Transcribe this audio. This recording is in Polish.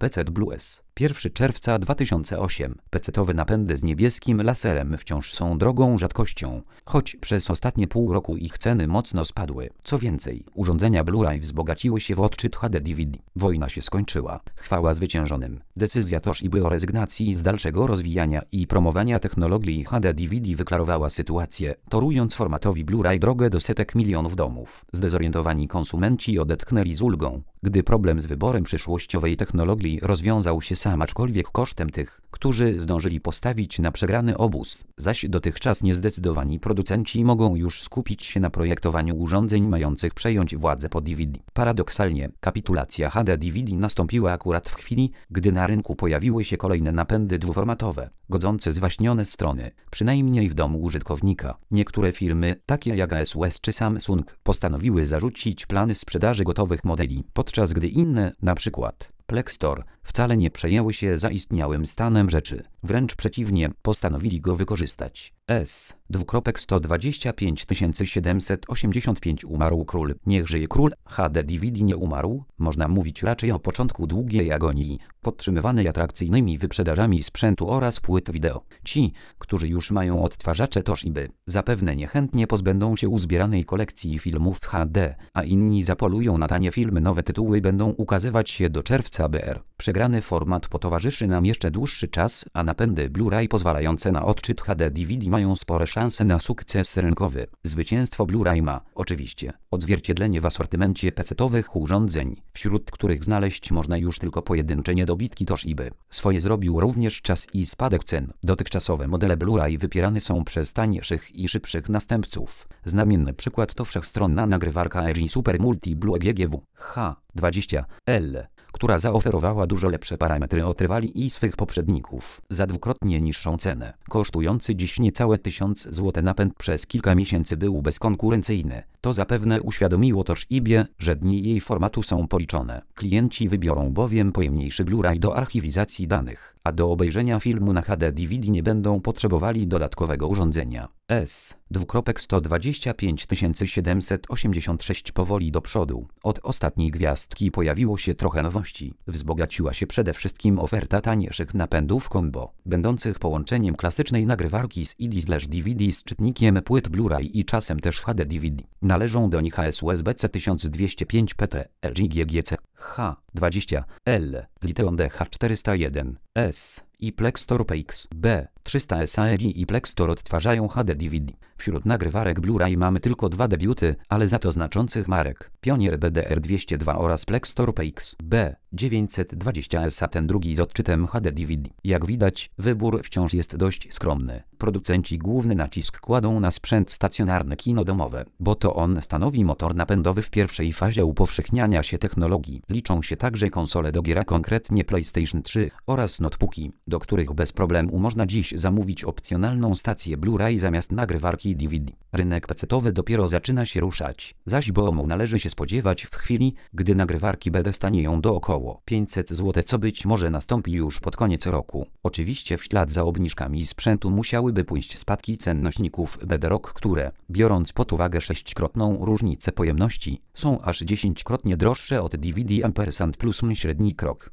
PC Blues. 1 czerwca 2008. PC-towe napędy z niebieskim laserem wciąż są drogą rzadkością, choć przez ostatnie pół roku ich ceny mocno spadły. Co więcej, urządzenia Blu-ray wzbogaciły się w odczyt HD DVD. Wojna się skończyła. Chwała zwyciężonym. Decyzja Toshiby o rezygnacji z dalszego rozwijania i promowania technologii HD DVD wyklarowała sytuację, torując formatowi Blu-ray drogę do setek milionów domów. Zdezorientowani konsumenci odetchnęli z ulgą, gdy problem z wyborem przyszłościowej technologii rozwiązał się sam, aczkolwiek kosztem tych, którzy zdążyli postawić na przegrany obóz. Zaś dotychczas niezdecydowani producenci mogą już skupić się na projektowaniu urządzeń mających przejąć władzę po DVD. Paradoksalnie, kapitulacja HD DVD nastąpiła akurat w chwili, gdy na rynku pojawiły się kolejne napędy dwuformatowe, godzące zwaśnione strony, przynajmniej w domu użytkownika. Niektóre firmy, takie jak ASUS czy Samsung, postanowiły zarzucić plany sprzedaży gotowych modeli, podczas gdy inne, np. Plextor, wcale nie przejęły się zaistniałym stanem rzeczy. Wręcz przeciwnie, postanowili go wykorzystać. S. 785 umarł król. Niech żyje król. HD DVD nie umarł. Można mówić raczej o początku długiej agonii, podtrzymywanej atrakcyjnymi wyprzedażami sprzętu oraz płyt wideo. Ci, którzy już mają odtwarzacze Toshiby, zapewne niechętnie pozbędą się uzbieranej kolekcji filmów w HD, a inni zapolują na tanie filmy. Nowe tytuły będą ukazywać się do czerwca br. Przegrany format potowarzyszy nam jeszcze dłuższy czas, a napędy Blu-ray pozwalające na odczyt HD DVD mają spore szanse na sukces rynkowy. Zwycięstwo Blu-ray ma, oczywiście, odzwierciedlenie w asortymencie PC-towych urządzeń, wśród których znaleźć można już tylko pojedyncze niedobitki Toshiby. Swoje zrobił również czas i spadek cen. Dotychczasowe modele Blu-ray wypierane są przez tańszych i szybszych następców. Znamienny przykład to wszechstronna nagrywarka LG Super Multi Blue EGGW H20L, która zaoferowała dużo lepsze parametry od rywali i swych poprzedników za dwukrotnie niższą cenę. Kosztujący dziś niecałe 1000 zł napęd przez kilka miesięcy był bezkonkurencyjny. To zapewne uświadomiło Toshibie, że dni jej formatu są policzone. Klienci wybiorą bowiem pojemniejszy Blu-ray do archiwizacji danych, a do obejrzenia filmu na HD DVD nie będą potrzebowali dodatkowego urządzenia. S. 786 powoli do przodu. Od ostatniej gwiazdki pojawiło się trochę nowości. Wzbogaciła się przede wszystkim oferta tańszych napędów combo, będących połączeniem klasycznej nagrywarki z CD/DVD z czytnikiem płyt Blu-ray i czasem też HD DVD. Należą do nich ASUS BC1205 PT, LG GGC H20L, Liteon DH401 S i Plextor PX B300 SAEG i Plextor odtwarzają HD DVD. Wśród nagrywarek Blu-ray mamy tylko dwa debiuty, ale za to znaczących marek: Pionier BDR202 oraz Plextor PX B920 SA, ten drugi z odczytem HD DVD. Jak widać, wybór wciąż jest dość skromny. Producenci główny nacisk kładą na sprzęt stacjonarny kinodomowe, bo to on stanowi motor napędowy w pierwszej fazie upowszechniania się technologii. Liczą się także konsole do gier, a konkretnie PlayStation 3 oraz notebooki, do których bez problemu można dziś zamówić opcjonalną stację Blu-ray zamiast nagrywarki DVD. Rynek PC-towy dopiero zaczyna się ruszać, zaś boomu należy się spodziewać w chwili, gdy nagrywarki BD stanieją do około 500 zł, co być może nastąpi już pod koniec roku. Oczywiście w ślad za obniżkami sprzętu musiałyby pójść spadki cen nośników BD-ROG, które, biorąc pod uwagę 6-krotną różnicę pojemności, są aż 10-krotnie droższe od DVD ampersand plus średni krok.